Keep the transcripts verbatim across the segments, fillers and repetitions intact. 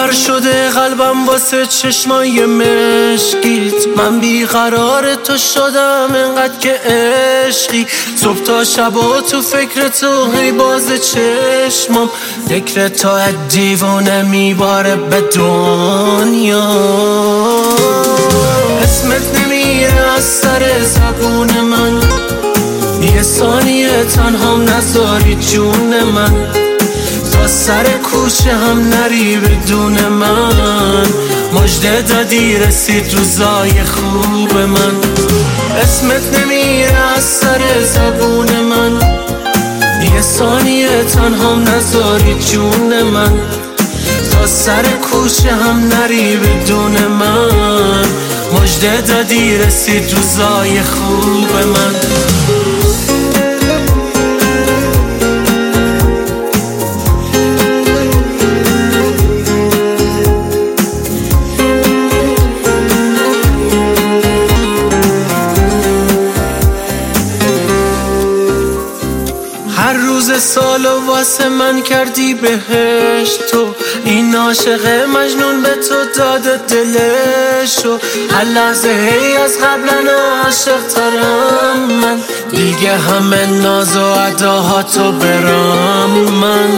خر شده قلبم واسه چشمای مشکیت، من بیقرار تو شدم انقدر که عشقی. صبح تا شبا تو فکر تو هی باز چشمم، فکر تو دیوونه میباره به دنیا. اسمت نمیره از سر زبون من، یه ثانیه تنهام نذاری جون من. تا سر کوچه هم نری بدون من، مژده دادی رسید روزای خوب من. اسمت نمیره از سر زبون من، یه ثانیه تنهام نذاری جون من. تا سر کوچه هم نری بدون من، مژده دادی رسید روزای خوب من. هر روز سالو واسه من کردی بهشت تو، این عاشق مجنون به تو داده دلشو. هر لحظه هی از قبلا عاشق ترم من، دیگه همه ناز و اداهاتو برام من.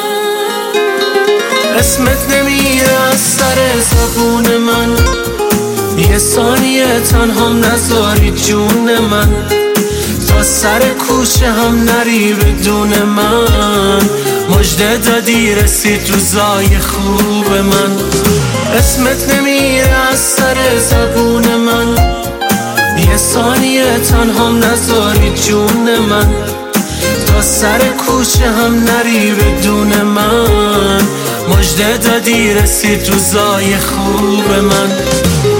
اسمت نمیره از سر زبون من، یه ثانیه تنهام نذاری جون من. تا سر کوچه هم نری بدون من، مژده دادی رسید روزای خوب من. اسمت نمیره از سر زبون من، یه ثانیه تنهام نذاری جون من. تا سر کوچه هم نری بدون من، مژده دادی رسید روزای خوب من.